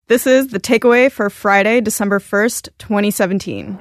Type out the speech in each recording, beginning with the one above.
This is The Takeaway for Friday, December 1st, 2017.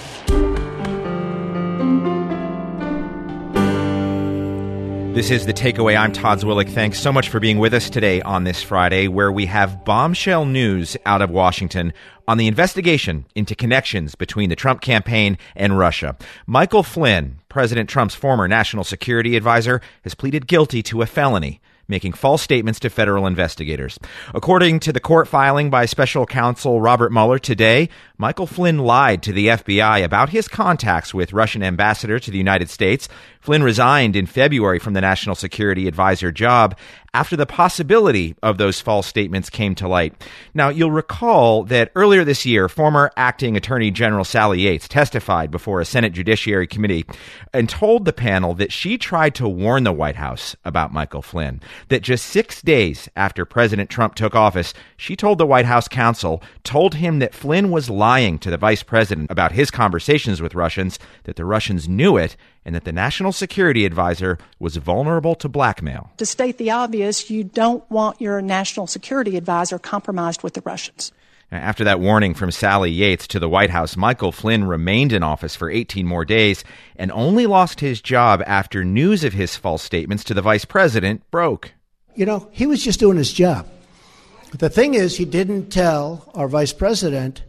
This is The Takeaway. I'm Todd Zwillich. Thanks so much for being with us today on this Friday, where we have bombshell news out of Washington on the investigation into connections between the Trump campaign and Russia. Michael Flynn, President Trump's former national security advisor, has pleaded guilty to a felony, making false statements to federal investigators. According to the court filing by special counsel Robert Mueller today, Michael Flynn lied to the FBI about his contacts with Russian ambassador to the United States. Flynn resigned in February from the national security advisor job after the possibility of those false statements came to light. Now, you'll recall that earlier this year, former acting Attorney General Sally Yates testified before a Senate Judiciary Committee and told the panel that she tried to warn the White House about Michael Flynn, that just 6 days after President Trump took office, she told the White House counsel, told him that Flynn was lying to the vice president about his conversations with Russians, that the Russians knew it, and that the national security advisor was vulnerable to blackmail. To state the obvious, you don't want your national security advisor compromised with the Russians. After that warning from Sally Yates to the White House, Michael Flynn remained in office for 18 more days and only lost his job after news of his false statements to the vice president broke. You know, he was just doing his job. The thing is, he didn't tell our vice president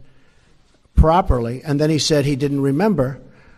properly, and then he said he didn't remember.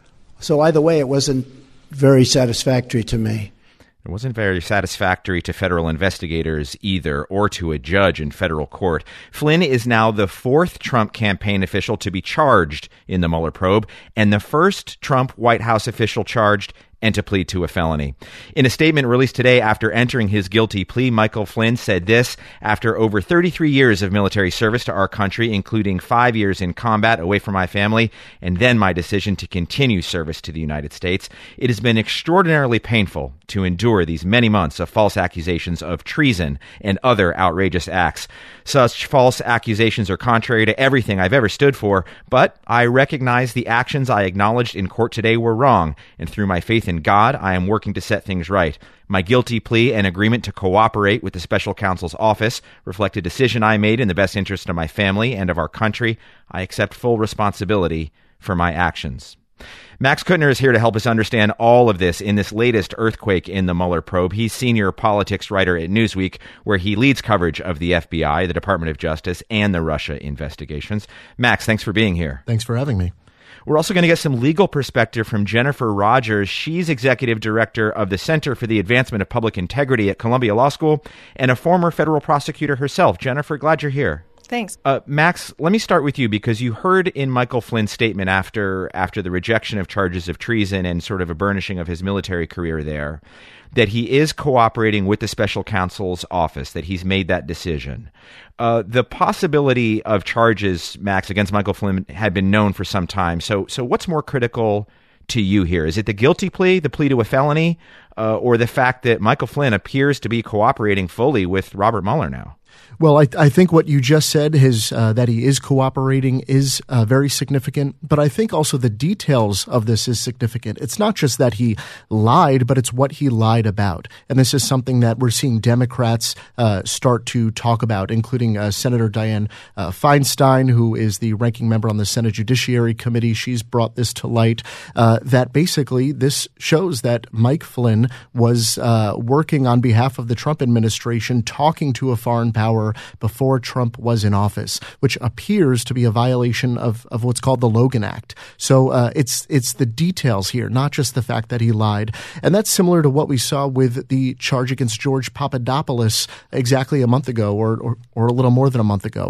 So either way, it wasn't very satisfactory to me. It wasn't very satisfactory to federal investigators either, or to a judge in federal court. Flynn is now the fourth Trump campaign official to be charged in the Mueller probe, and the first Trump White House official charged and to plead to a felony. In a statement released today after entering his guilty plea, Michael Flynn said this: after over 33 years of military service to our country, including 5 years in combat away from my family, and then my decision to continue service to the United States, it has been extraordinarily painful to endure these many months of false accusations of treason and other outrageous acts. Such false accusations are contrary to everything I've ever stood for, but I recognize the actions I acknowledged in court today were wrong, and through my faith in God, I am working to set things right. My guilty plea and agreement to cooperate with the special counsel's office reflect a decision I made in the best interest of my family and of our country. I accept full responsibility for my actions. Max Kuttner is here to help us understand all of this in this latest earthquake in the Mueller probe. He's senior politics writer at Newsweek, where he leads coverage of the FBI, the Department of Justice, and the Russia investigations. Max, thanks for being here. Thanks for having me. We're also going to get some legal perspective from Jennifer Rogers. She's executive director of the Center for the Advancement of Public Integrity at Columbia Law School and a former federal prosecutor herself. Jennifer, glad you're here. Thanks. Max, let me start with you, because you heard in Michael Flynn's statement after the rejection of charges of treason and sort of a burnishing of his military career there, that he is cooperating with the special counsel's office, that he's made that decision. The possibility of charges, Max, against Michael Flynn had been known for some time. So what's more critical to you here? Is it the guilty plea, the plea to a felony, or the fact that Michael Flynn appears to be cooperating fully with Robert Mueller now? Well, I think what you just said, that he is cooperating, is very significant. But I think also the details of this is significant. It's not just that he lied, but it's what he lied about. And this is something that we're seeing Democrats start to talk about, including Senator Dianne Feinstein, who is the ranking member on the Senate Judiciary Committee. She's brought this to light, that basically this shows that Mike Flynn was working on behalf of the Trump administration, talking to a foreign power before Trump was in office, which appears to be a violation of what's called the Logan Act. So it's the details here, not just the fact that he lied. And that's similar to what we saw with the charge against George Papadopoulos exactly a month ago, or a little more than a month ago.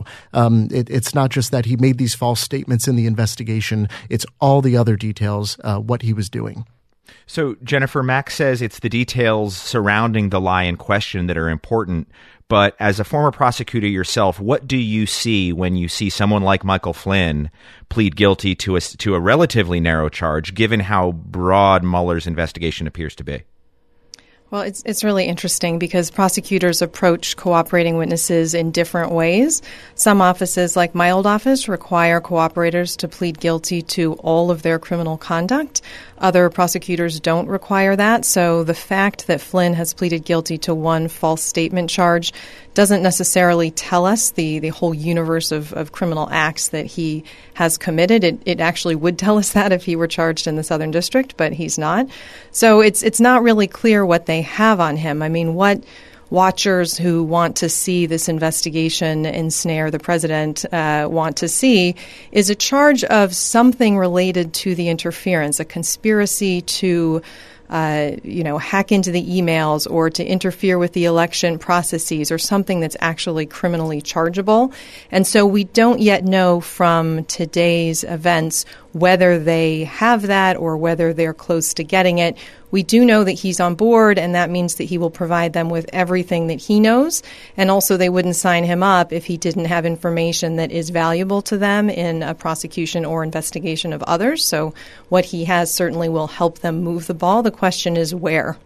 It's not just that he made these false statements in the investigation. It's all the other details, what he was doing. So, Jennifer, Max says it's the details surrounding the lie in question that are important. But as a former prosecutor yourself, what do you see when you see someone like Michael Flynn plead guilty to a relatively narrow charge, given how broad Mueller's investigation appears to be? Well, it's really interesting because prosecutors approach cooperating witnesses in different ways. Some offices, like my old office, require cooperators to plead guilty to all of their criminal conduct. Other prosecutors don't require that. So the fact that Flynn has pleaded guilty to one false statement charge doesn't necessarily tell us the whole universe of criminal acts that he has committed. It actually would tell us that if he were charged in the Southern District, but he's not. So it's not really clear what they have on him. I mean, what watchers who want to see this investigation ensnare the president want to see is a charge of something related to the interference, a conspiracy to hack into the emails or to interfere with the election processes or something that's actually criminally chargeable. And so we don't yet know from today's events whether they have that or whether they're close to getting it. We do know that he's on board, and that means that he will provide them with everything that he knows. And also they wouldn't sign him up if he didn't have information that is valuable to them in a prosecution or investigation of others. So what he has certainly will help them move the ball. The question is where.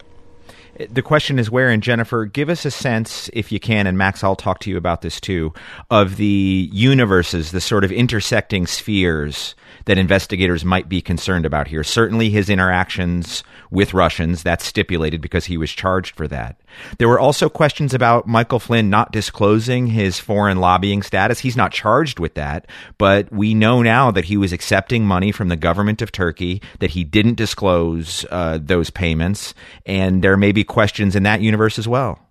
The question is where, and Jennifer, give us a sense, if you can, and Max, I'll talk to you about this too, of the universes, the sort of intersecting spheres that investigators might be concerned about here. Certainly his interactions with Russians, that's stipulated because he was charged for that. There were also questions about Michael Flynn not disclosing his foreign lobbying status. He's not charged with that, but we know now that he was accepting money from the government of Turkey, that he didn't disclose those payments, and there may be questions in that universe as well.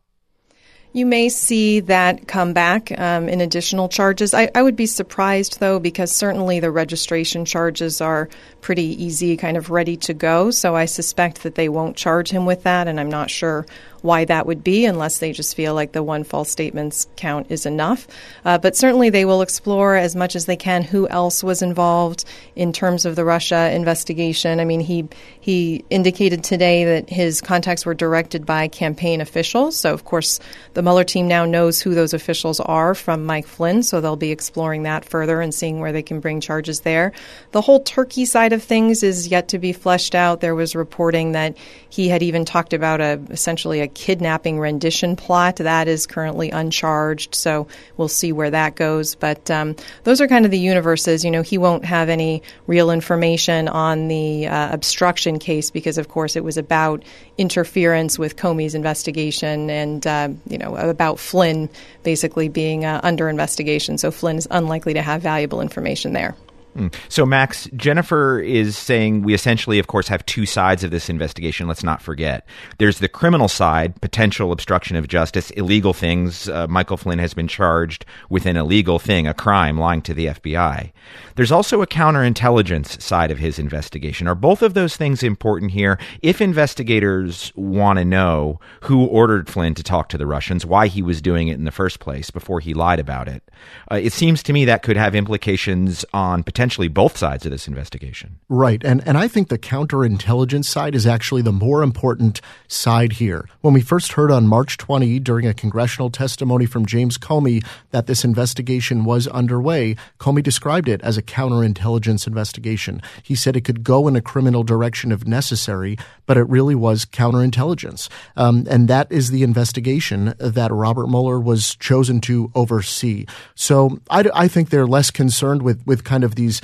You may see that come back in additional charges. I would be surprised, though, because certainly the registration charges are pretty easy, kind of ready to go. So I suspect that they won't charge him with that, and I'm not sure why that would be unless they just feel like the one false statements count is enough. But certainly they will explore as much as they can who else was involved in terms of the Russia investigation. I mean, he indicated today that his contacts were directed by campaign officials. So, of course, the Mueller team now knows who those officials are from Mike Flynn, so they'll be exploring that further and seeing where they can bring charges there. The whole Turkey side of things is yet to be fleshed out. There was reporting that he had even talked about essentially a kidnapping rendition plot. That is currently uncharged, so we'll see where that goes. But those are kind of the universes. You know, he won't have any real information on the obstruction case because, of course, it was about interference with Comey's investigation and, about Flynn basically being under investigation. So Flynn is unlikely to have valuable information there. So, Max, Jennifer is saying we essentially, of course, have two sides of this investigation. Let's not forget. There's the criminal side, potential obstruction of justice, illegal things. Michael Flynn has been charged with an illegal thing, a crime, lying to the FBI. There's also a counterintelligence side of his investigation. Are both of those things important here? If investigators want to know who ordered Flynn to talk to the Russians, why he was doing it in the first place before he lied about it, it seems to me that could have implications on potentially both sides of this investigation. Right. And I think the counterintelligence side is actually the more important side here. When we first heard on March 20 during a congressional testimony from James Comey that this investigation was underway, Comey described it as a counterintelligence investigation. He said it could go in a criminal direction if necessary, but it really was counterintelligence. And that is the investigation that Robert Mueller was chosen to oversee. So I think they're less concerned with kind of these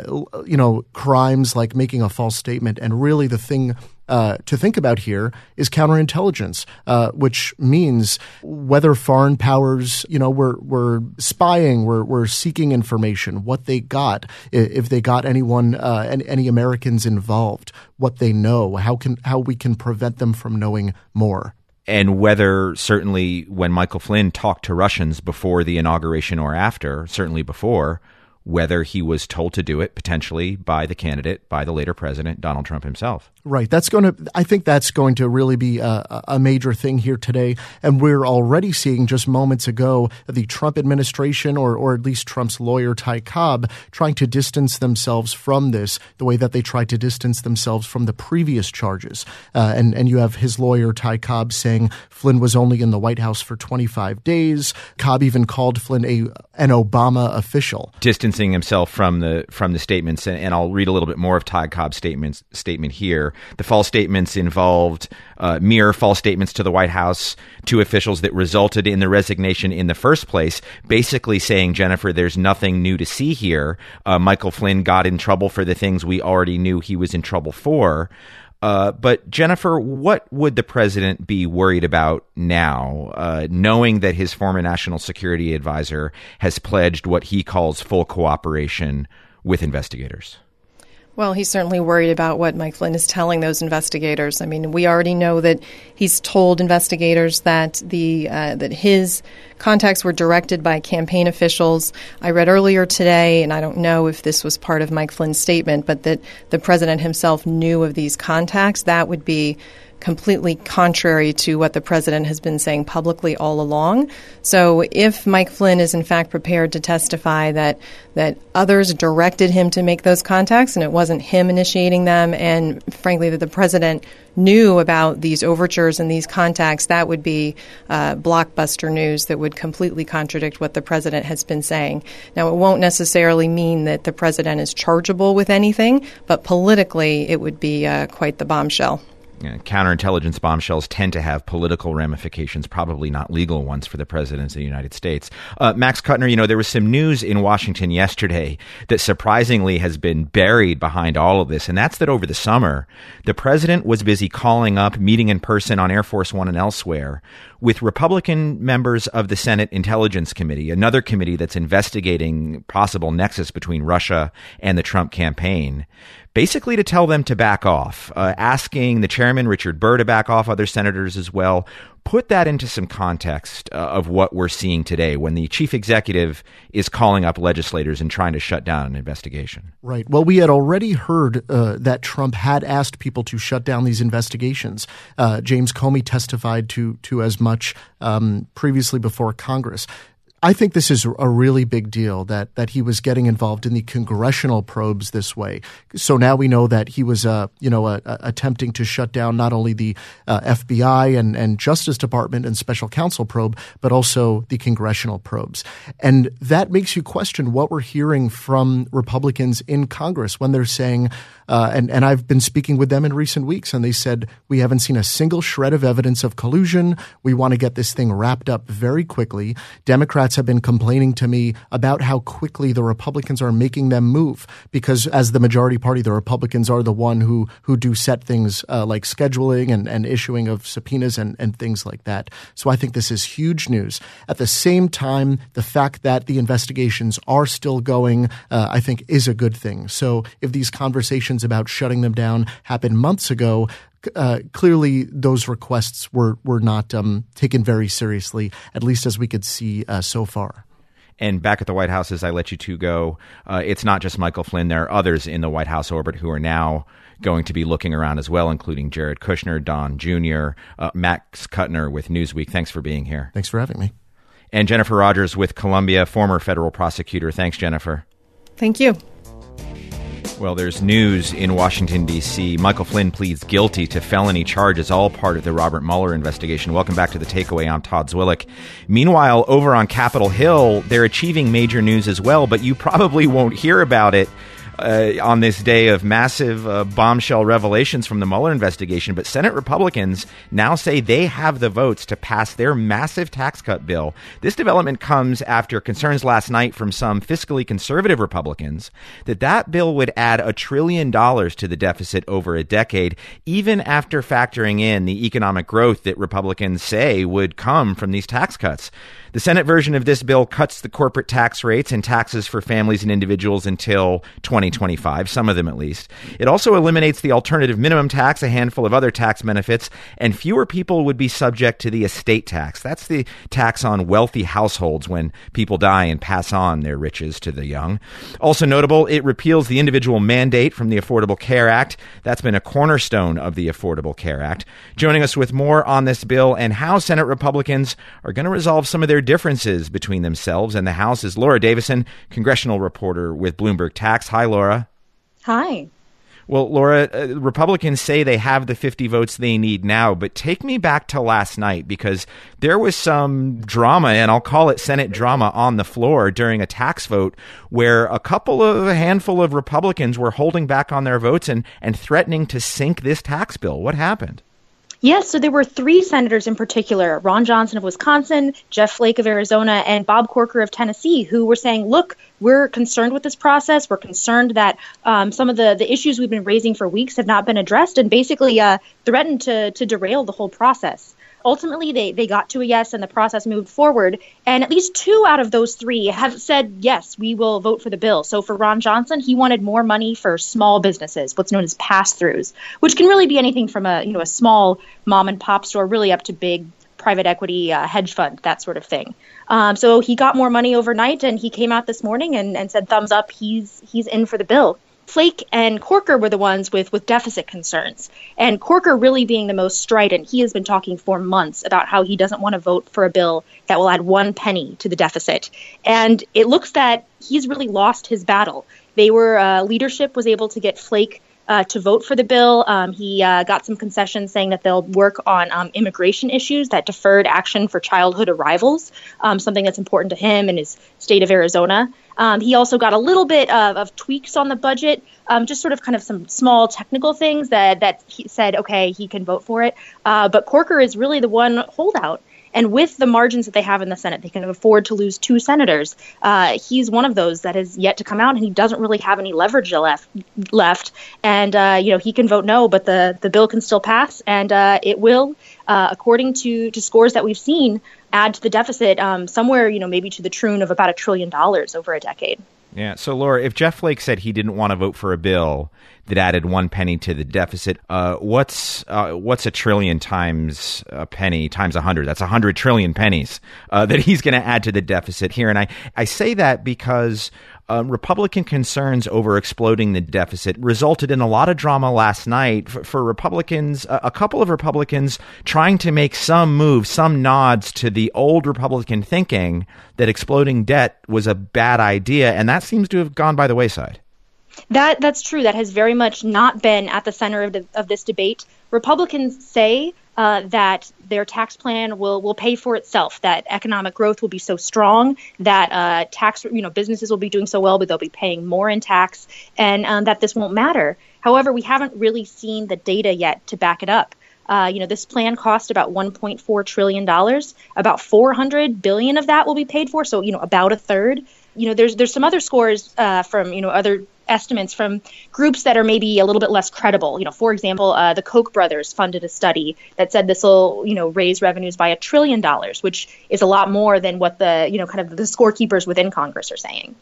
crimes like making a false statement. And really the thing to think about here is counterintelligence, which means whether foreign powers, were spying, were seeking information, what they got, if they got anyone, any Americans involved, what they know, how we can prevent them from knowing more. And whether certainly when Michael Flynn talked to Russians before the inauguration or after, certainly before, whether he was told to do it potentially by the candidate, by the later president, Donald Trump himself. Right. I think that's going to really be a major thing here today. And we're already seeing just moments ago the Trump administration or at least Trump's lawyer, Ty Cobb, trying to distance themselves from this the way that they tried to distance themselves from the previous charges. And you have his lawyer, Ty Cobb, saying Flynn was only in the White House for 25 days. Cobb even called Flynn an Obama official. Distancing himself from the statements. And I'll read a little bit more of Ty Cobb's statement here. The false statements involved mere false statements to the White House, to officials that resulted in the resignation in the first place, basically saying, Jennifer, there's nothing new to see here. Michael Flynn got in trouble for the things we already knew he was in trouble for. But Jennifer, what would the president be worried about now, knowing that his former national security advisor has pledged what he calls full cooperation with investigators? Well, he's certainly worried about what Mike Flynn is telling those investigators. I mean, we already know that he's told investigators that that his contacts were directed by campaign officials. I read earlier today, and I don't know if this was part of Mike Flynn's statement, but that the president himself knew of these contacts. That would be completely contrary to what the president has been saying publicly all along. So if Mike Flynn is in fact prepared to testify that others directed him to make those contacts and it wasn't him initiating them, and frankly that the president knew about these overtures and these contacts, that would be blockbuster news that would completely contradict what the president has been saying. Now, it won't necessarily mean that the president is chargeable with anything, but politically it would be quite the bombshell. Counterintelligence bombshells tend to have political ramifications, probably not legal ones for the president of the United States. Max Kuttner, there was some news in Washington yesterday that surprisingly has been buried behind all of this, and that's that over the summer, the president was busy calling up, meeting in person on Air Force One and elsewhere, with Republican members of the Senate Intelligence Committee, another committee that's investigating possible nexus between Russia and the Trump campaign, basically to tell them to back off, asking the chairman, Richard Burr, to back off, other senators as well. Put that into some context of what we're seeing today when the chief executive is calling up legislators and trying to shut down an investigation. Right. Well, we had already heard that Trump had asked people to shut down these investigations. James Comey testified to as much previously before Congress. I think this is a really big deal that he was getting involved in the congressional probes this way. So now we know that he was, attempting to shut down not only the FBI and Justice Department and special counsel probe, but also the congressional probes. And that makes you question what we're hearing from Republicans in Congress when they're saying, and I've been speaking with them in recent weeks, and they said, we haven't seen a single shred of evidence of collusion. We want to get this thing wrapped up very quickly. Democrats have been complaining to me about how quickly the Republicans are making them move, because as the majority party, the Republicans are the one who do set things like scheduling and issuing of subpoenas and things like that. So I think this is huge news. At the same time, the fact that the investigations are still going, I think is a good thing. So if these conversations about shutting them down happened months ago, clearly those requests were not taken very seriously, at least as we could see so far. And back at the White House, as I let you two go, it's not just Michael Flynn. There are others in the White House orbit who are now going to be looking around as well, including Jared Kushner, Don Jr., Max Kuttner with Newsweek. Thanks for being here. Thanks for having me. And Jennifer Rogers with Columbia, former federal prosecutor. Thanks, Jennifer. Thank you. Well, there's news in Washington, D.C. Michael Flynn pleads guilty to felony charges, all part of the Robert Mueller investigation. Welcome back to The Takeaway. I'm Todd Zwillich. Meanwhile, over on Capitol Hill, they're achieving major news as well, but you probably won't hear about it on this day of massive bombshell revelations from the Mueller investigation. But Senate Republicans now say they have the votes to pass their massive tax cut bill. This development comes after concerns last night from some fiscally conservative Republicans that bill would add $1 trillion to the deficit over a decade, even after factoring in the economic growth that Republicans say would come from these tax cuts. The Senate version of this bill cuts the corporate tax rates and taxes for families and individuals until 2025, some of them at least. It also eliminates the alternative minimum tax, a handful of other tax benefits, and fewer people would be subject to the estate tax. That's the tax on wealthy households when people die and pass on their riches to the young. Also notable, it repeals the individual mandate from the Affordable Care Act. That's been a cornerstone of the Affordable Care Act. Joining us with more on this bill and how Senate Republicans are going to resolve some of their differences between themselves and the House is Laura Davison, congressional reporter with Bloomberg Tax. Hi, Laura. Hi. Well, Laura, Republicans say they have the 50 votes they need now, but take me back to last night, because there was some drama, and I'll call it Senate drama, on the floor during a tax vote where a handful of Republicans were holding back on their votes and threatening to sink this tax bill. What happened? Yes, so there were 3 senators in particular, Ron Johnson of Wisconsin, Jeff Flake of Arizona, and Bob Corker of Tennessee, who were saying, look, we're concerned with this process. We're concerned that some of the issues we've been raising for weeks have not been addressed, and basically threatened to derail the whole process. Ultimately, they got to a yes, and the process moved forward. And at least 2 out of those 3 have said, yes, we will vote for the bill. So for Ron Johnson, he wanted more money for small businesses, what's known as pass-throughs, which can really be anything from a small mom and pop store really up to big private equity hedge fund, that sort of thing. So he got more money overnight, and he came out this morning and said, thumbs up, he's in for the bill. Flake and Corker were the ones with deficit concerns. And Corker really being the most strident. He has been talking for months about how he doesn't want to vote for a bill that will add 1 penny to the deficit. And it looks that he's really lost his battle. Leadership was able to get Flake to vote for the bill. He got some concessions saying that they'll work on immigration issues, that deferred action for childhood arrivals, something that's important to him and his state of Arizona. He also got a little bit of tweaks on the budget, just sort of kind of some small technical things that he said, okay, he can vote for it. But Corker is really the one holdout. And with the margins that they have in the Senate, they can afford to lose 2 senators. He's one of those that has yet to come out, and he doesn't really have any leverage left. And, he can vote no, but the bill can still pass. And it will, according to scores that we've seen, add to the deficit somewhere, maybe to the tune of about $1 trillion over a decade. Yeah. So, Laura, if Jeff Flake said he didn't want to vote for a bill that added 1 penny to the deficit, what's $1 trillion times a penny times 100? That's 100 trillion pennies that he's going to add to the deficit here. And I say that because Republican concerns over exploding the deficit resulted in a lot of drama last night for Republicans, a couple of Republicans trying to make some moves, some nods to the old Republican thinking that exploding debt was a bad idea. And that seems to have gone by the wayside. That's true. That has very much not been at the center of this debate. Republicans say that their tax plan will pay for itself, that economic growth will be so strong that businesses will be doing so well, but they'll be paying more in tax, and that this won't matter. However, we haven't really seen the data yet to back it up. This plan cost about $1.4 trillion. About $400 billion of that will be paid for, so about a third. There's some other scores from other estimates from groups that are maybe a little bit less credible. For example, the Koch brothers funded a study that said this will, raise revenues by $1 trillion, which is a lot more than what the, kind of the scorekeepers within Congress are saying.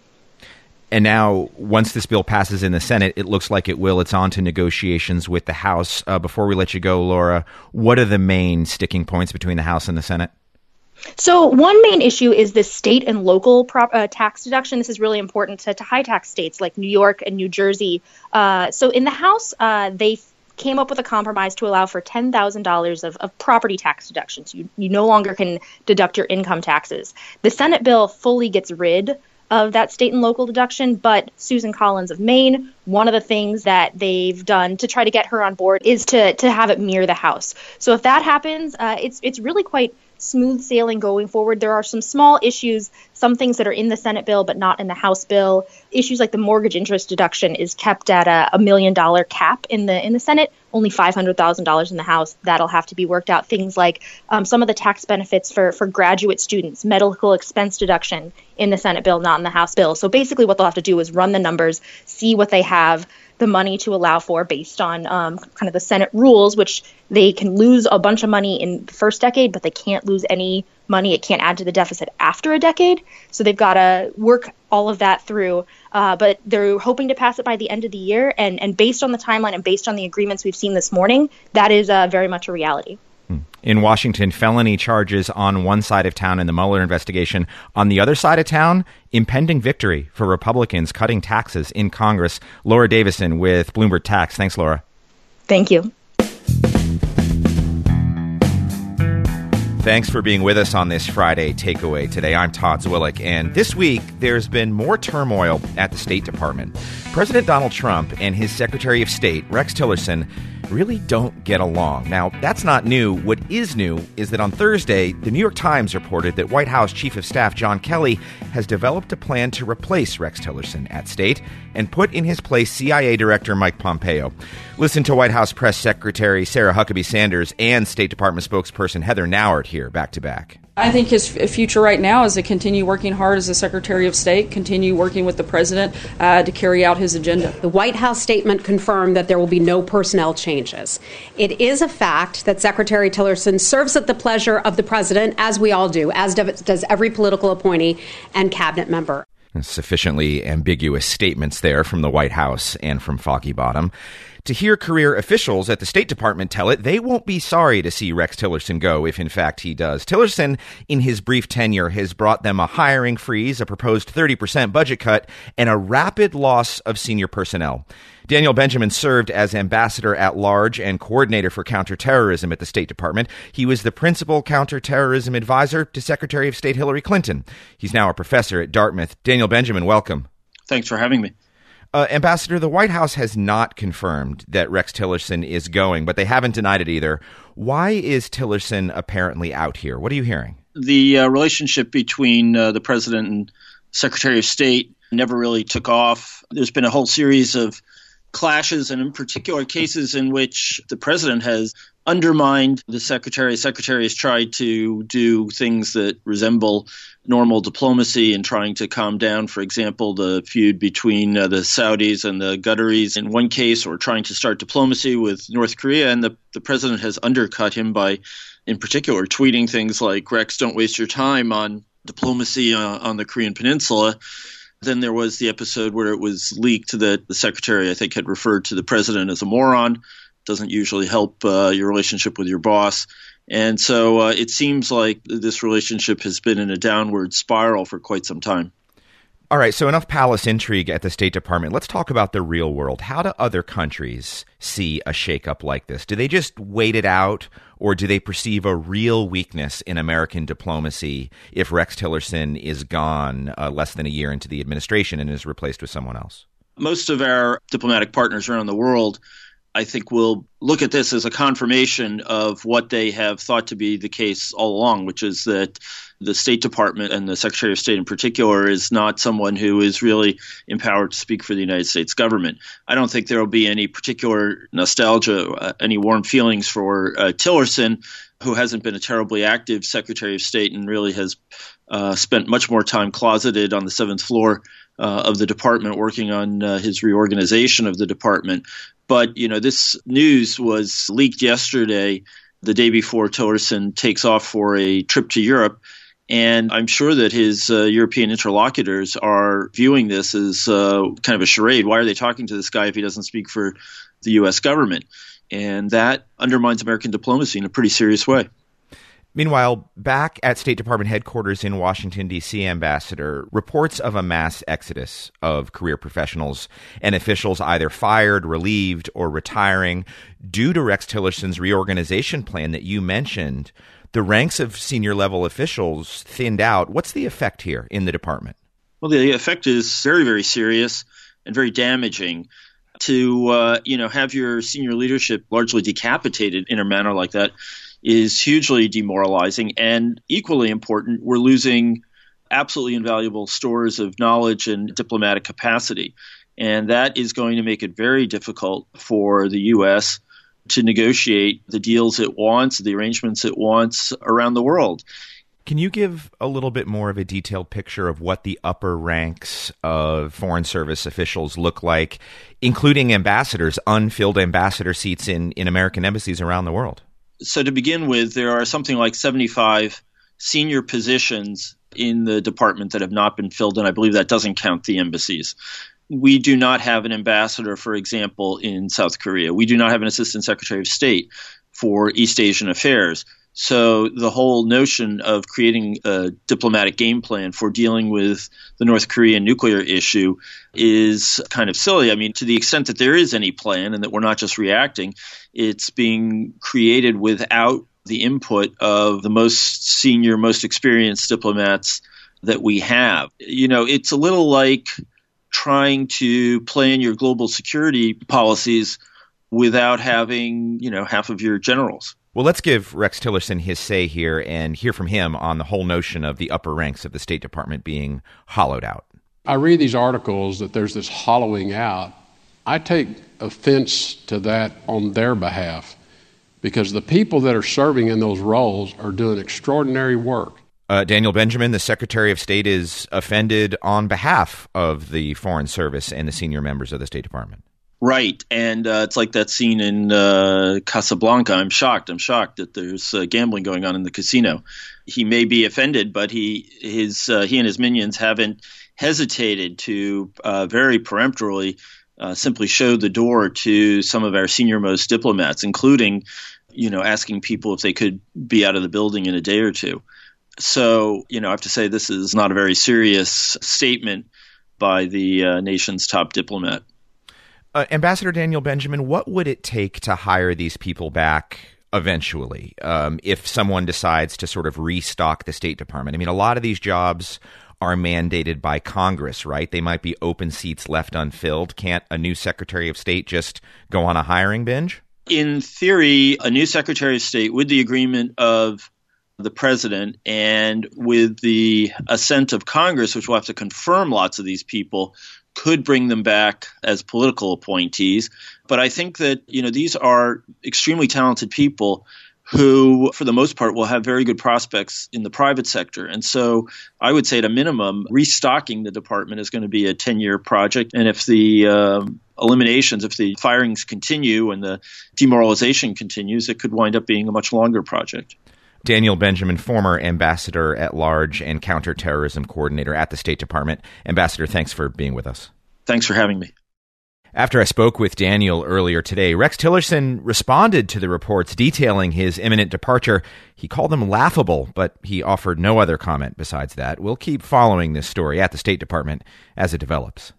And now, once this bill passes in the Senate, it looks like it will. It's on to negotiations with the House. Before we let you go, Laura, what are the main sticking points between the House and the Senate? So one main issue is the state and local tax deduction. This is really important to high tax states like New York and New Jersey. So in the House, they came up with a compromise to allow for $10,000 of property tax deductions. You no longer can deduct your income taxes. The Senate bill fully gets rid of that state and local deduction, but Susan Collins of Maine, one of the things that they've done to try to get her on board is to have it mirror the House. So if that happens, it's really quite smooth sailing going forward. There are some small issues, some things that are in the Senate bill but not in the House bill. Issues like the mortgage interest deduction is kept at a $1 million cap in the Senate, only $500,000 in the House. That'll have to be worked out. Things like some of the tax benefits for graduate students, medical expense deduction in the Senate bill, not in the House bill. So basically what they'll have to do is run the numbers, see what they have the money to allow for based on kind of the Senate rules, which they can lose a bunch of money in the first decade, but they can't lose any money. It can't add to the deficit after a decade. So they've got to work all of that through. But they're hoping to pass it by the end of the year. And based on the timeline and based on the agreements we've seen this morning, that is very much a reality. In Washington, felony charges on one side of town in the Mueller investigation. On the other side of town, impending victory for Republicans cutting taxes in Congress. Laura Davison with Bloomberg Tax. Thanks, Laura. Thank you. Thanks for being with us on this Friday Takeaway today. I'm Todd Zwillich, and this week there's been more turmoil at the State Department. President Donald Trump and his Secretary of State, Rex Tillerson, really don't get along. Now, that's not new. What is new is that on Thursday, the New York Times reported that White House Chief of Staff John Kelly has developed a plan to replace Rex Tillerson at State and put in his place CIA Director Mike Pompeo. Listen to White House Press Secretary Sarah Huckabee Sanders and State Department spokesperson Heather Nauert here back to back. I think his future right now is to continue working hard as the Secretary of State, continue working with the President to carry out his agenda. The White House statement confirmed that there will be no personnel changes. It is a fact that Secretary Tillerson serves at the pleasure of the President, as we all do, as does every political appointee and cabinet member. Sufficiently ambiguous statements there from the White House and from Foggy Bottom. To hear career officials at the State Department tell it, they won't be sorry to see Rex Tillerson go if, in fact, he does. Tillerson, in his brief tenure, has brought them a hiring freeze, a proposed 30% budget cut, and a rapid loss of senior personnel. Daniel Benjamin served as ambassador at large and coordinator for counterterrorism at the State Department. He was the principal counterterrorism advisor to Secretary of State Hillary Clinton. He's now a professor at Dartmouth. Daniel Benjamin, welcome. Thanks for having me. Ambassador, the White House has not confirmed that Rex Tillerson is going, but they haven't denied it either. Why is Tillerson apparently out here? What are you hearing? The relationship between the President and Secretary of State never really took off. There's been a whole series of clashes, and in particular cases in which the President has undermined the Secretary. The Secretary has tried to do things that resemble normal diplomacy and trying to calm down, for example, the feud between the Saudis and the Qataris in one case, or trying to start diplomacy with North Korea. And the President has undercut him by, in particular, tweeting things like, Rex, don't waste your time on diplomacy on the Korean Peninsula. Then there was the episode where it was leaked that the Secretary, I think, had referred to the President as a moron. Doesn't usually help your relationship with your boss. And so it seems like this relationship has been in a downward spiral for quite some time. All right, so enough palace intrigue at the State Department. Let's talk about the real world. How do other countries see a shakeup like this? Do they just wait it out, or do they perceive a real weakness in American diplomacy if Rex Tillerson is gone less than a year into the administration and is replaced with someone else? Most of our diplomatic partners around the world, I think, will look at this as a confirmation of what they have thought to be the case all along, which is that the State Department and the Secretary of State in particular is not someone who is really empowered to speak for the United States government. I don't think there will be any particular nostalgia, any warm feelings for Tillerson, who hasn't been a terribly active Secretary of State and really has spent much more time closeted on the seventh floor of the department working on his reorganization of the department. But, this news was leaked yesterday, the day before Tillerson takes off for a trip to Europe. And I'm sure that his European interlocutors are viewing this as kind of a charade. Why are they talking to this guy if he doesn't speak for the U.S. government? And that undermines American diplomacy in a pretty serious way. Meanwhile, back at State Department headquarters in Washington, D.C., Ambassador, reports of a mass exodus of career professionals and officials either fired, relieved, or retiring due to Rex Tillerson's reorganization plan that you mentioned. The ranks of senior-level officials thinned out. What's the effect here in the department? Well, the effect is very, very serious and very damaging. To have your senior leadership largely decapitated in a manner like that is hugely demoralizing. And equally important, we're losing absolutely invaluable stores of knowledge and diplomatic capacity. And that is going to make it very difficult for the U.S. to negotiate the deals it wants, the arrangements it wants around the world. Can you give a little bit more of a detailed picture of what the upper ranks of Foreign Service officials look like, including ambassadors, unfilled ambassador seats in American embassies around the world? So to begin with, there are something like 75 senior positions in the department that have not been filled, and I believe that doesn't count the embassies. We do not have an ambassador, for example, in South Korea. We do not have an assistant secretary of state for East Asian affairs. So the whole notion of creating a diplomatic game plan for dealing with the North Korean nuclear issue is kind of silly. I mean, to the extent that there is any plan and that we're not just reacting, it's being created without the input of the most senior, most experienced diplomats that we have. It's a little like trying to plan your global security policies without having, half of your generals. Well, let's give Rex Tillerson his say here and hear from him on the whole notion of the upper ranks of the State Department being hollowed out. I read these articles that there's this hollowing out. I take offense to that on their behalf because the people that are serving in those roles are doing extraordinary work. Daniel Benjamin, the Secretary of State, is offended on behalf of the Foreign Service and the senior members of the State Department. Right. And it's like that scene in Casablanca. I'm shocked that there's gambling going on in the casino. He may be offended, but he and his minions haven't hesitated to very peremptorily simply show the door to some of our senior-most diplomats, including, asking people if they could be out of the building in a day or two. So, I have to say this is not a very serious statement by the nation's top diplomat. Ambassador Daniel Benjamin, what would it take to hire these people back eventually if someone decides to sort of restock the State Department? I mean, a lot of these jobs are mandated by Congress, right? They might be open seats left unfilled. Can't a new Secretary of State just go on a hiring binge? In theory, a new Secretary of State, with the agreement of the president and with the assent of Congress, which will have to confirm lots of these people, could bring them back as political appointees. But I think that, these are extremely talented people who, for the most part, will have very good prospects in the private sector. And so I would say at a minimum, restocking the department is going to be a 10-year project. And if the eliminations, if the firings continue and the demoralization continues, it could wind up being a much longer project. Daniel Benjamin, former ambassador at large and counterterrorism coordinator at the State Department. Ambassador, thanks for being with us. Thanks for having me. After I spoke with Daniel earlier today, Rex Tillerson responded to the reports detailing his imminent departure. He called them laughable, but he offered no other comment besides that. We'll keep following this story at the State Department as it develops.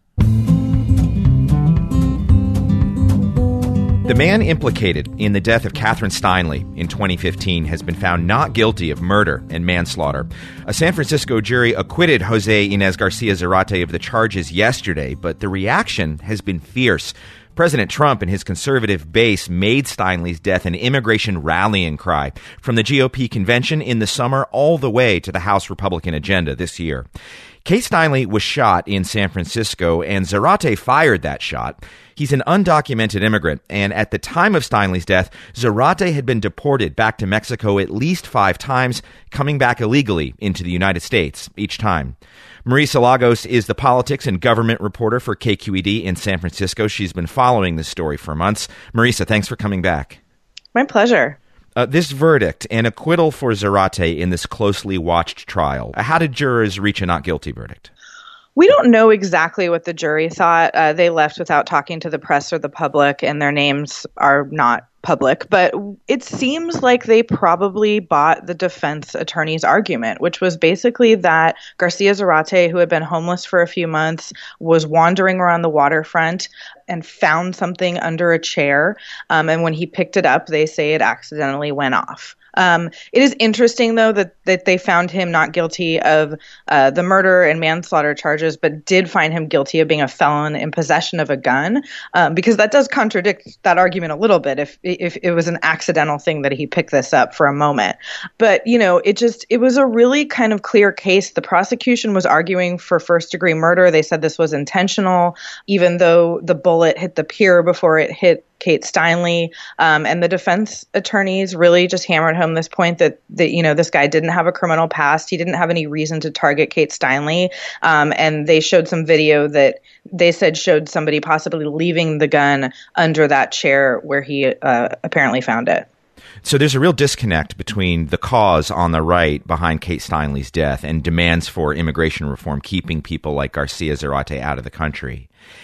The man implicated in the death of Catherine Steinle in 2015 has been found not guilty of murder and manslaughter. A San Francisco jury acquitted Jose Inez Garcia Zarate of the charges yesterday, but the reaction has been fierce. President Trump and his conservative base made Steinle's death an immigration rallying cry, from the GOP convention in the summer all the way to the House Republican agenda this year. Kate Steinle was shot in San Francisco, and Zarate fired that shot. He's an undocumented immigrant, and at the time of Steinle's death, Zarate had been deported back to Mexico at least 5 times, coming back illegally into the United States each time. Marisa Lagos is the politics and government reporter for KQED in San Francisco. She's been following this story for months. Marisa, thanks for coming back. My pleasure. This verdict, an acquittal for Zarate in this closely watched trial. How did jurors reach a not guilty verdict? We don't know exactly what the jury thought. They left without talking to the press or the public, and their names are not public. But it seems like they probably bought the defense attorney's argument, which was basically that Garcia Zarate, who had been homeless for a few months, was wandering around the waterfront and found something under a chair. And when he picked it up, they say it accidentally went off. It is interesting, though, that they found him not guilty of the murder and manslaughter charges, but did find him guilty of being a felon in possession of a gun, because that does contradict that argument a little bit if it was an accidental thing that he picked this up for a moment. But, it was a really kind of clear case. The prosecution was arguing for first-degree murder. They said this was intentional, even though the bullet hit the pier before it hit Kate Steinle, and the defense attorneys really just hammered home this point that this guy didn't have a criminal past. He didn't have any reason to target Kate Steinle, and they showed some video that they said showed somebody possibly leaving the gun under that chair where he apparently found it. So there's a real disconnect between the cause on the right behind Kate Steinle's death and demands for immigration reform, keeping people like Garcia Zarate out of the country,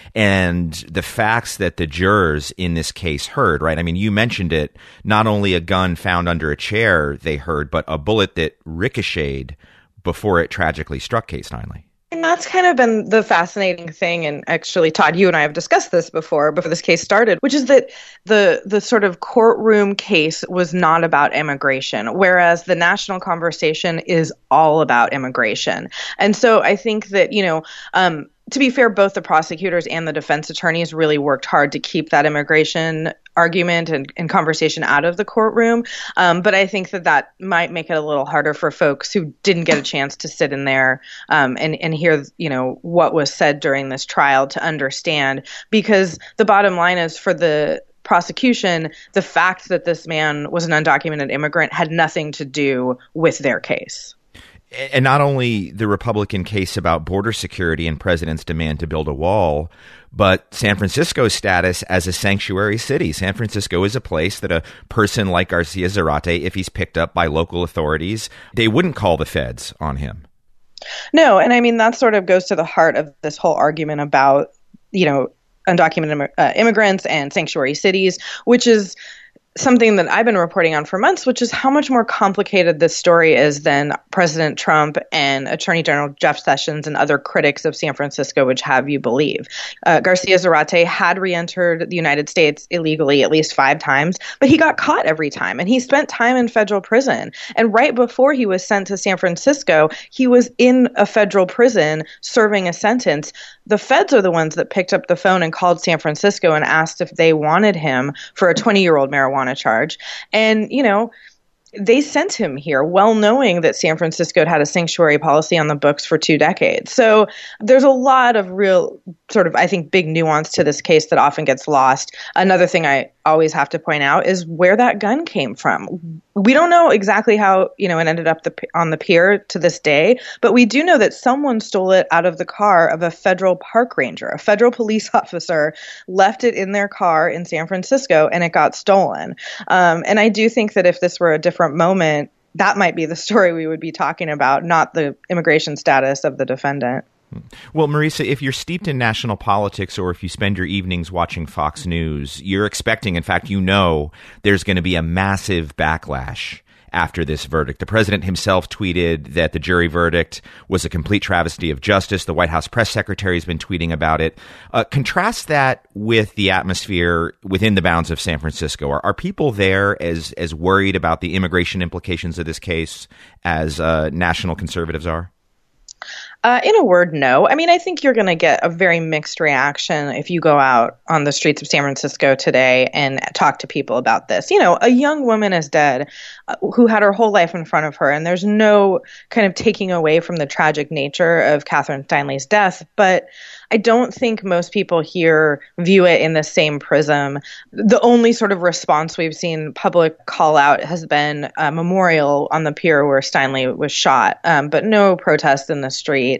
and the facts that the jurors in this case heard, right? I mean, you mentioned it, not only a gun found under a chair they heard, but a bullet that ricocheted before it tragically struck Kate Steinle. And that's kind of been the fascinating thing. And actually, Todd, you and I have discussed this before this case started, which is that the sort of courtroom case was not about immigration, whereas the national conversation is all about immigration. And so I think that, to be fair, both the prosecutors and the defense attorneys really worked hard to keep that immigration argument and conversation out of the courtroom. But I think that might make it a little harder for folks who didn't get a chance to sit in there and hear, what was said during this trial to understand. Because the bottom line is, for the prosecution, the fact that this man was an undocumented immigrant had nothing to do with their case. And not only the Republican case about border security and president's demand to build a wall, but San Francisco's status as a sanctuary city. San Francisco is a place that a person like Garcia Zarate, if he's picked up by local authorities, they wouldn't call the feds on him. No, and I mean, that sort of goes to the heart of this whole argument about, undocumented immigrants and sanctuary cities, which is something that I've been reporting on for months, which is how much more complicated this story is than President Trump and Attorney General Jeff Sessions and other critics of San Francisco would have you believe. Garcia Zarate had re-entered the United States illegally at least 5 times, but he got caught every time, and he spent time in federal prison. And right before he was sent to San Francisco, he was in a federal prison serving a sentence. The feds are the ones that picked up the phone and called San Francisco and asked if they wanted him for a 20-year-old marijuana charge. And, they sent him here, well knowing that San Francisco had a sanctuary policy on the books for 2 decades. So there's a lot of real sort of, I think, big nuance to this case that often gets lost. Another thing I always have to point out is where that gun came from. We don't know exactly how, it ended up on the pier to this day, but we do know that someone stole it out of the car of a federal park ranger. A federal police officer left it in their car in San Francisco, and it got stolen. And I do think that if this were a different moment, that might be the story we would be talking about, not the immigration status of the defendant. Well, Marisa, if you're steeped in national politics or if you spend your evenings watching Fox News, you're expecting, in fact, there's going to be a massive backlash after this verdict. The president himself tweeted that the jury verdict was a complete travesty of justice. The White House press secretary has been tweeting about it. Contrast that with the atmosphere within the bounds of San Francisco. Are people there as worried about the immigration implications of this case as national conservatives are? In a word, no. I mean, I think you're going to get a very mixed reaction if you go out on the streets of San Francisco today and talk to people about this. A young woman is dead who had her whole life in front of her, and there's no kind of taking away from the tragic nature of Catherine Steinle's death, but I don't think most people here view it in the same prism. The only sort of response we've seen public call out has been a memorial on the pier where Steinle was shot, but no protest in the street.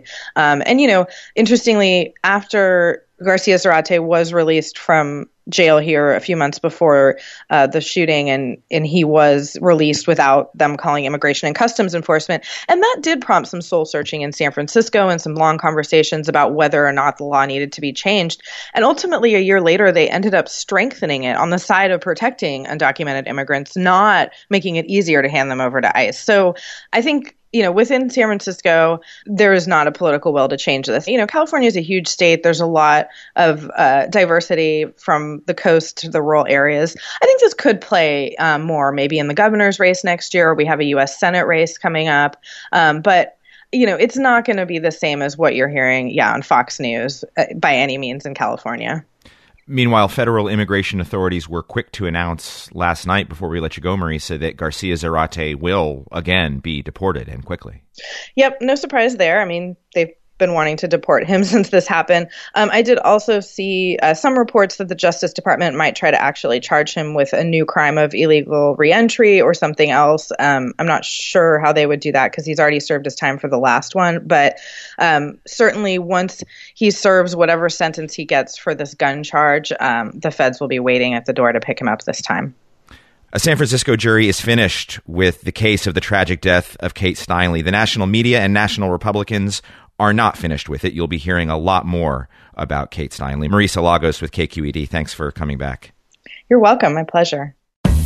Interestingly, after Garcia Zarate was released from jail here a few months before the shooting, and he was released without them calling Immigration and Customs Enforcement. And that did prompt some soul searching in San Francisco and some long conversations about whether or not the law needed to be changed. And ultimately, a year later, they ended up strengthening it on the side of protecting undocumented immigrants, not making it easier to hand them over to ICE. So I think within San Francisco, there is not a political will to change this. California is a huge state. There's a lot of diversity from the coast to the rural areas. I think this could play more maybe in the governor's race next year. We have a U.S. Senate race coming up. But it's not going to be the same as what you're hearing, on Fox News by any means in California. Meanwhile, federal immigration authorities were quick to announce last night, before we let you go, Marisa, that Garcia Zarate will again be deported, and quickly. Yep, no surprise there. I mean, they've been wanting to deport him since this happened. I did also see some reports that the Justice Department might try to actually charge him with a new crime of illegal reentry or something else. I'm not sure how they would do that because he's already served his time for the last one. But certainly once he serves whatever sentence he gets for this gun charge, the feds will be waiting at the door to pick him up this time. A San Francisco jury is finished with the case of the tragic death of Kate Steinle. The national media and national Republicans are not finished with it. You'll be hearing a lot more about Kate Steinle. Marisa Lagos with KQED, thanks for coming back. You're welcome. My pleasure.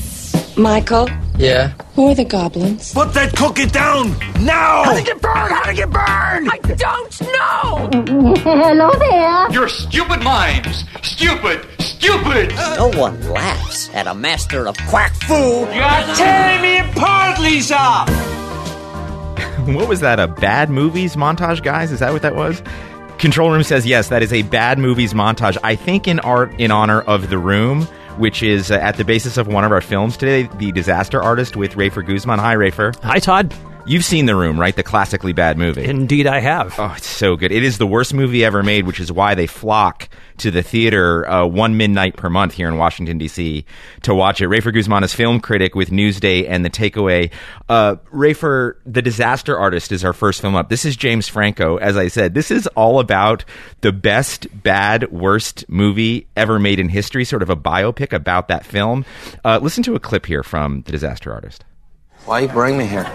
Michael? Yeah? Who are the goblins? Put that cookie down now! How to get burned? How to get burned? I don't know! Hello there! Your stupid minds! Stupid! Stupid! No one laughs at a master of quack fu. You're tearing me apart, Lisa! What was that, a bad movies montage, guys? Is that what that was? Control Room says, yes, that is a bad movies montage. I think in honor of The Room, which is at the basis of one of our films today, The Disaster Artist with Rafer Guzman. Hi, Rafer. Hi, Todd. You've seen The Room, right? The classically bad movie. Indeed, I have. Oh, it's so good. It is the worst movie ever made, which is why they flock to the theater one midnight per month here in Washington, D.C. to watch it. Rafer Guzman is film critic with Newsday and The Takeaway. Rafer, The Disaster Artist is our first film up. This is James Franco. As I said, this is all about the best, bad, worst movie ever made in history, sort of a biopic about that film. Listen to a clip here from The Disaster Artist. Why you bring me here?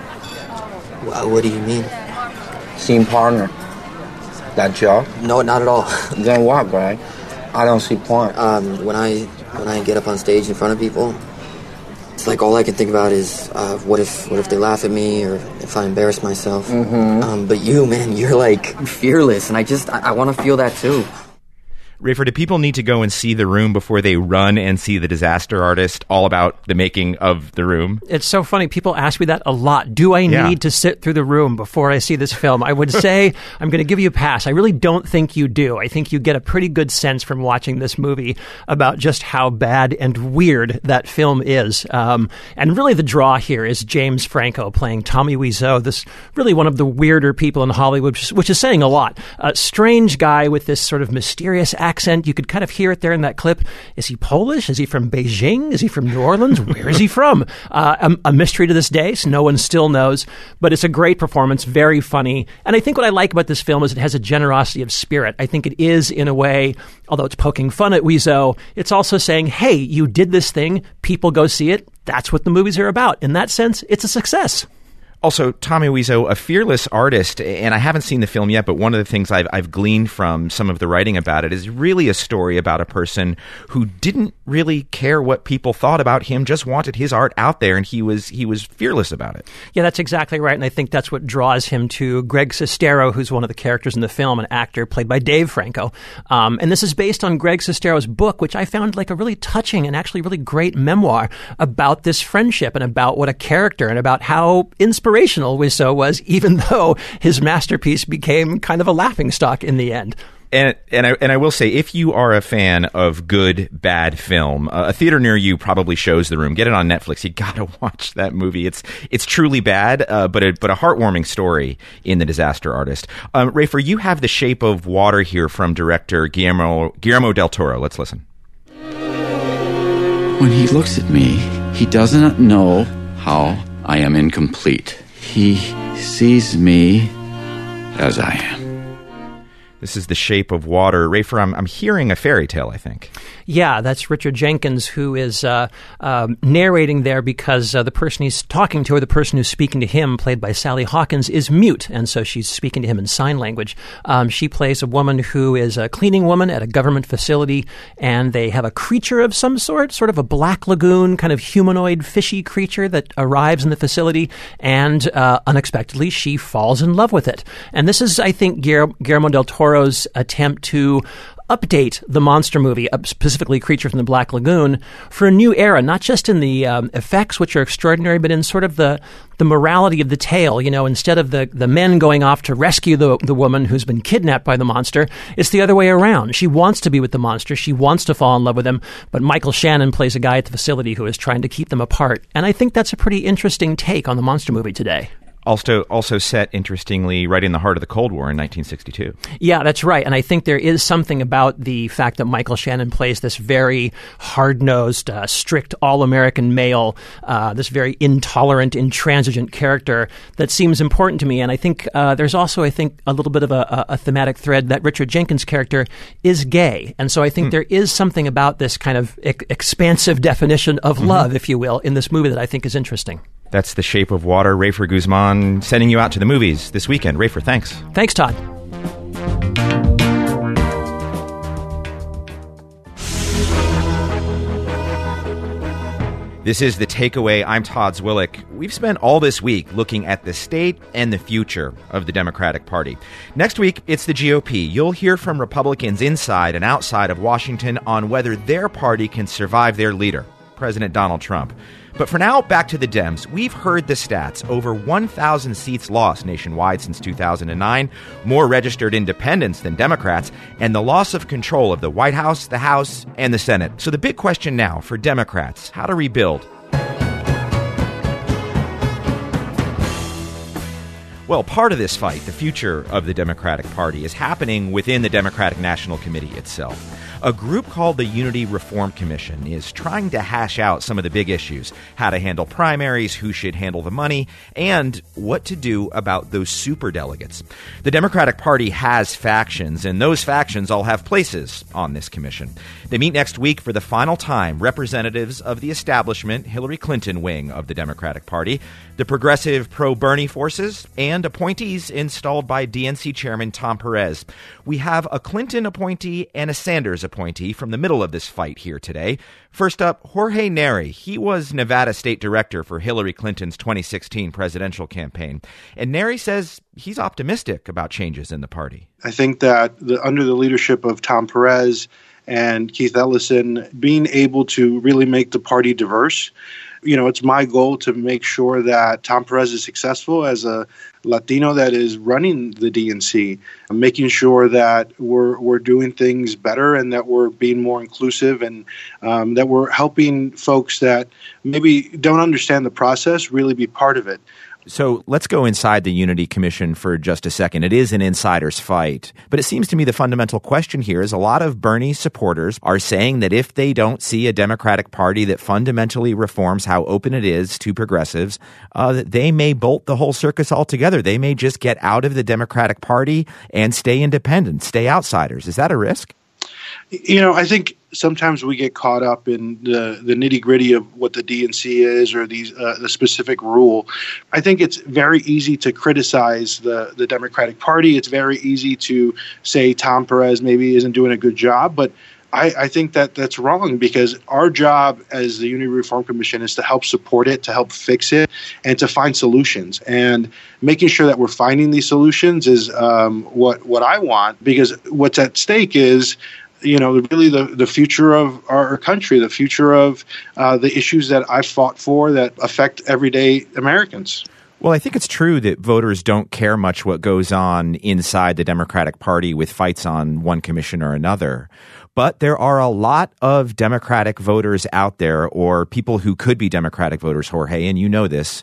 What do you mean? Scene partner. That job? No, not at all. Then what, Greg? I don't see point. When I get up on stage in front of people, it's like all I can think about is what if they laugh at me or if I embarrass myself. Mm-hmm. But you, man, you're like fearless, and I want to feel that too. Rafer, do people need to go and see The Room before they run and see The Disaster Artist, all about the making of The Room? It's so funny. People ask me that a lot. Do I need to sit through The Room before I see this film? I would say I'm going to give you a pass. I really don't think you do. I think you get a pretty good sense from watching this movie about just how bad and weird that film is. And really the draw here is James Franco playing Tommy Wiseau, this really one of the weirder people in Hollywood, which is saying a lot. A strange guy with this sort of mysterious accent. You could kind of hear it there in that clip. Is he Polish? Is he from Beijing? Is he from New Orleans? Where is he from? A mystery to this day, so no one still knows. But it's a great performance, very funny. And I think what I like about this film is it has a generosity of spirit. I think it is, in a way, although it's poking fun at Wiseau, it's also saying, hey, you did this thing. People go see it. That's what the movies are about. In that sense, it's a success. Also, Tommy Wiseau, a fearless artist, and I haven't seen the film yet, but one of the things I've gleaned from some of the writing about it is really a story about a person who didn't really care what people thought about him, just wanted his art out there, and he was fearless about it. Yeah, that's exactly right, and I think that's what draws him to Greg Sestero, who's one of the characters in the film, an actor played by Dave Franco. And this is based on Greg Sestero's book, which I found like a really touching and actually really great memoir about this friendship and about what a character and about how inspirational Wiseau was, even though his masterpiece became kind of a laughingstock in the end. And I will say, if you are a fan of good, bad film, a theater near you probably shows The Room. Get it on Netflix. You got to watch that movie. It's truly bad, but a heartwarming story in The Disaster Artist. Rafer, you have The Shape of Water here from director Guillermo del Toro. Let's listen. When he looks at me, he doesn't know how I am incomplete. He sees me as I am. This is The Shape of Water. Rafer, I'm hearing a fairy tale, I think. Yeah, that's Richard Jenkins, who is narrating there because the person he's talking to, or the person who's speaking to him, played by Sally Hawkins, is mute, and so she's speaking to him in sign language. She plays a woman who is a cleaning woman at a government facility, and they have a creature of some sort of a black lagoon, kind of humanoid, fishy creature that arrives in the facility, and unexpectedly she falls in love with it. And this is, I think, Guillermo del Toro's attempt to update the monster movie, specifically Creature from the Black Lagoon, for a new era, not just in the effects, which are extraordinary, but in sort of the morality of the tale. You know, instead of the men going off to rescue the woman who's been kidnapped by the monster, it's the other way around. She wants to be with the monster. She wants to fall in love with him, but Michael Shannon plays a guy at the facility who is trying to keep them apart. And I think that's a pretty interesting take on the monster movie today. Also set, interestingly, right in the heart of the Cold War in 1962. Yeah, that's right. And I think there is something about the fact that Michael Shannon plays this very hard-nosed, strict, all-American male, this very intolerant, intransigent character that seems important to me. And I think there's also, a little bit of a thematic thread that Richard Jenkins' character is gay. And so I think there is something about this kind of expansive definition of love, if you will, in this movie that I think is interesting. That's The Shape of Water. Rafer Guzman sending you out to the movies this weekend. Rafer, thanks. Thanks, Todd. This is The Takeaway. I'm Todd Zwillich. We've spent all this week looking at the state and the future of the Democratic Party. Next week, it's the GOP. You'll hear from Republicans inside and outside of Washington on whether their party can survive their leader, President Donald Trump. But for now, back to the Dems. We've heard the stats. Over 1,000 seats lost nationwide since 2009, more registered independents than Democrats, and the loss of control of the White House, the House, and the Senate. So the big question now for Democrats, how to rebuild. Well, part of this fight, the future of the Democratic Party, is happening within the Democratic National Committee itself. A group called the Unity Reform Commission is trying to hash out some of the big issues, how to handle primaries, who should handle the money, and what to do about those superdelegates. The Democratic Party has factions, and those factions all have places on this commission. They meet next week for the final time, representatives of the establishment, Hillary Clinton wing of the Democratic Party, the progressive pro-Bernie forces, and appointees installed by DNC Chairman Tom Perez. We have a Clinton appointee and a Sanders appointee from the middle of this fight here today. First up, Jorge Neri. He was Nevada State Director for Hillary Clinton's 2016 presidential campaign. And Neri says he's optimistic about changes in the party. I think that under the leadership of Tom Perez and Keith Ellison, being able to really make the party diverse, it's my goal to make sure that Tom Perez is successful as a Latino that is running the DNC, making sure that we're doing things better and that we're being more inclusive and that we're helping folks that maybe don't understand the process really be part of it. So let's go inside the Unity Commission for just a second. It is an insider's fight. But it seems to me the fundamental question here is a lot of Bernie supporters are saying that if they don't see a Democratic Party that fundamentally reforms how open it is to progressives, they may bolt the whole circus altogether. They may just get out of the Democratic Party and stay independent, stay outsiders. Is that a risk? I think sometimes we get caught up in the nitty-gritty of what the DNC is or the specific rule. I think it's very easy to criticize the Democratic Party. It's very easy to say Tom Perez maybe isn't doing a good job, but I think that's wrong because our job as the Unity Reform Commission is to help support it, to help fix it, and to find solutions. And making sure that we're finding these solutions is what I want, because what's at stake is really the future of our country, the future of the issues that I've fought for that affect everyday Americans. Well, I think it's true that voters don't care much what goes on inside the Democratic Party with fights on one commission or another. But there are a lot of Democratic voters out there, or people who could be Democratic voters, Jorge, and you know this,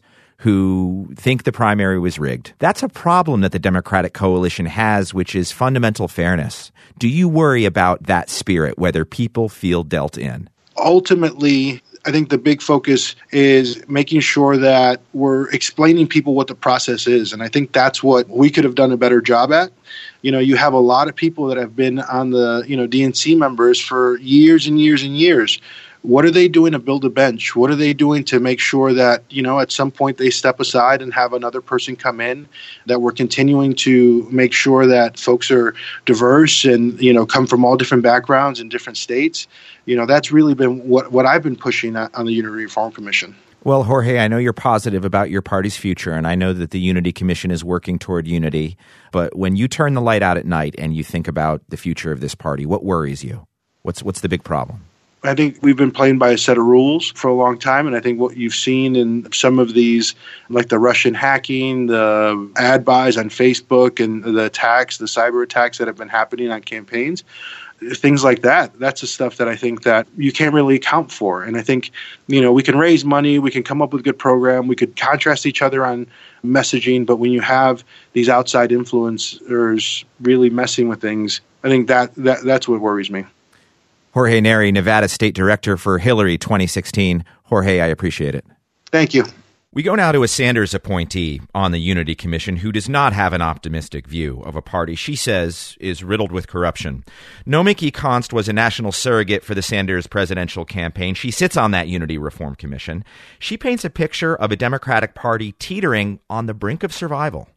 who think the primary was rigged. That's a problem that the Democratic coalition has, which is fundamental fairness. Do you worry about that spirit, whether people feel dealt in? Ultimately, I think the big focus is making sure that we're explaining people what the process is. And I think that's what we could have done a better job at. You have a lot of people that have been on the, DNC members for years and years and years. What are they doing to build a bench? What are they doing to make sure that, at some point they step aside and have another person come in, that we're continuing to make sure that folks are diverse and, come from all different backgrounds in different states? That's really been what I've been pushing on the Unity Reform Commission. Well, Jorge, I know you're positive about your party's future, and I know that the Unity Commission is working toward unity. But when you turn the light out at night and you think about the future of this party, what worries you? What's the big problem? I think we've been playing by a set of rules for a long time, and I think what you've seen in some of these, like the Russian hacking, the ad buys on Facebook, and the attacks, the cyber attacks that have been happening on campaigns, things like that, that's the stuff that I think that you can't really account for. And I think, we can raise money, we can come up with a good program, we could contrast each other on messaging, but when you have these outside influencers really messing with things, I think that's what worries me. Jorge Neri, Nevada State Director for Hillary 2016. Jorge, I appreciate it. Thank you. We go now to a Sanders appointee on the Unity Commission who does not have an optimistic view of a party she says is riddled with corruption. Nomiki Konst was a national surrogate for the Sanders presidential campaign. She sits on that Unity Reform Commission. She paints a picture of a Democratic Party teetering on the brink of survival.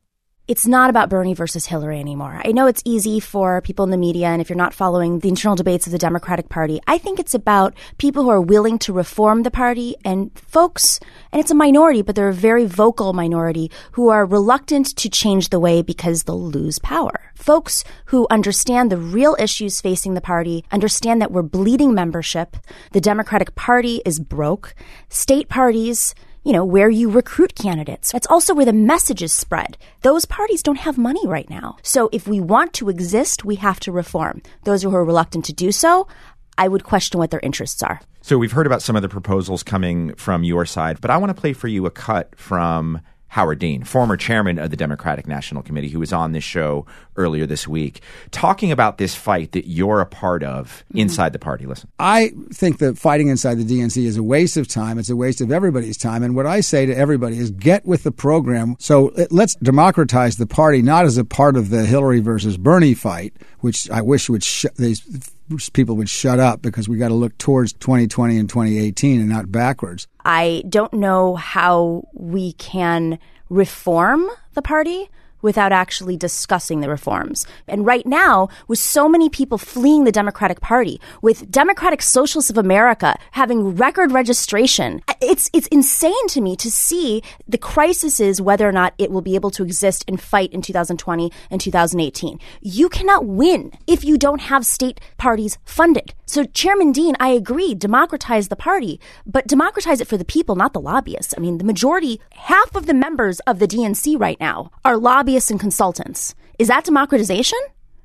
it's not about Bernie versus Hillary anymore. I know it's easy for people in the media, and if you're not following the internal debates of the Democratic Party, I think it's about people who are willing to reform the party and folks, and it's a minority, but they're a very vocal minority, who are reluctant to change the way because they'll lose power. Folks who understand the real issues facing the party, understand that we're bleeding membership, the Democratic Party is broke, state parties, where you recruit candidates. That's also where the message is spread. Those parties don't have money right now. So if we want to exist, we have to reform. Those who are reluctant to do so, I would question what their interests are. So we've heard about some of the proposals coming from your side, but I want to play for you a cut from Howard Dean, former chairman of the Democratic National Committee, who was on this show earlier this week, talking about this fight that you're a part of inside the party. Listen. I think that fighting inside the DNC is a waste of time. It's a waste of everybody's time. And what I say to everybody is get with the program. So let's democratize the party, not as a part of the Hillary versus Bernie fight, which I wish these people would shut up, because we got to look towards 2020 and 2018 and not backwards. I don't know how we can reform the party without actually discussing the reforms. And right now, with so many people fleeing the Democratic Party, with Democratic Socialists of America having record registration, it's insane to me to see the crisis is whether or not it will be able to exist and fight in 2020 and 2018. You cannot win if you don't have state parties funded. So Chairman Dean, I agree, democratize the party, but democratize it for the people, not the lobbyists. I mean, the majority, half of the members of the DNC right now are lobbyists and consultants. Is that democratization?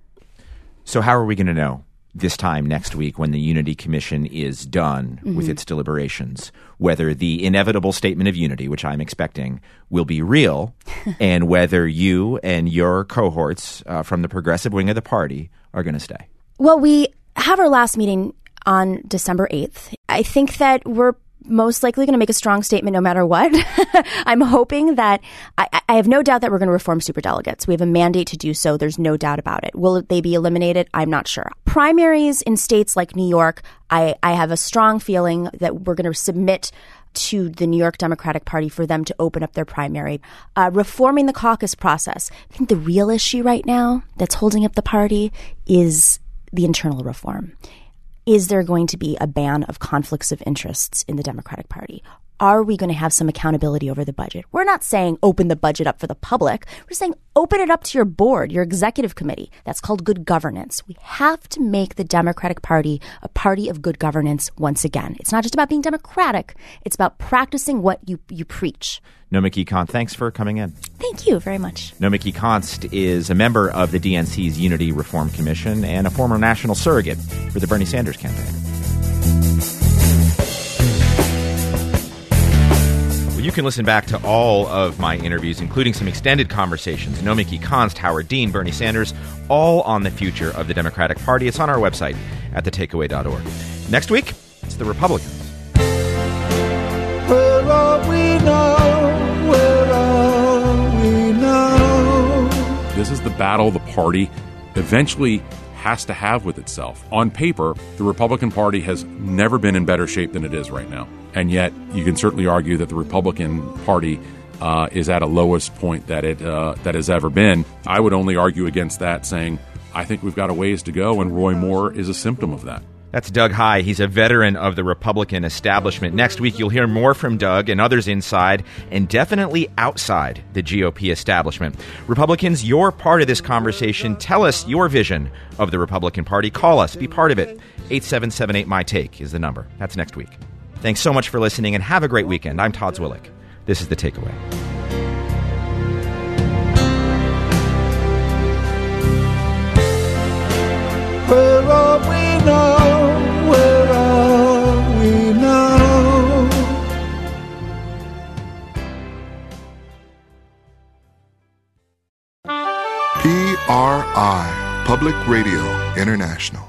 So how are we going to know this time next week, when the Unity Commission is done with its deliberations, whether the inevitable statement of unity, which I'm expecting, will be real, and whether you and your cohorts from the progressive wing of the party are going to stay? Well, we have our last meeting on December 8th. I think that we're most likely going to make a strong statement no matter what. I'm hoping that I have no doubt that we're going to reform superdelegates. We have a mandate to do so. There's no doubt about it. Will they be eliminated? I'm not sure. Primaries in states like New York, I have a strong feeling that we're going to submit to the New York Democratic Party for them to open up their primary. Reforming the caucus process. I think the real issue right now that's holding up the party is the internal reform. Is there going to be a ban of conflicts of interests in the Democratic Party? Are we going to have some accountability over the budget? We're not saying open the budget up for the public. We're saying open it up to your board, your executive committee. That's called good governance. We have to make the Democratic Party a party of good governance once again. It's not just about being democratic. It's about practicing what you preach. Nomiki Konst, thanks for coming in. Thank you very much. Nomiki Konst is a member of the DNC's Unity Reform Commission and a former national surrogate for the Bernie Sanders campaign. Well, you can listen back to all of my interviews, including some extended conversations. Nomiki Konst, Howard Dean, Bernie Sanders, all on the future of the Democratic Party. It's on our website at thetakeaway.org. Next week, it's the Republicans. Where are we now? Where are we now? This is the battle the party eventually has to have with itself. On paper, the Republican Party has never been in better shape than it is right now. And yet, you can certainly argue that the Republican Party is at a lowest point that it has ever been. I would only argue against that, saying, I think we've got a ways to go, and Roy Moore is a symptom of that. That's Doug Heye. He's a veteran of the Republican establishment. Next week, you'll hear more from Doug and others inside and definitely outside the GOP establishment. Republicans, you're part of this conversation. Tell us your vision of the Republican Party. Call us. Be part of it. 877-8-MY-TAKE is the number. That's next week. Thanks so much for listening, and have a great weekend. I'm Todd Zwillich. This is The Takeaway. Where are we now? Where are we now? PRI, Public Radio International.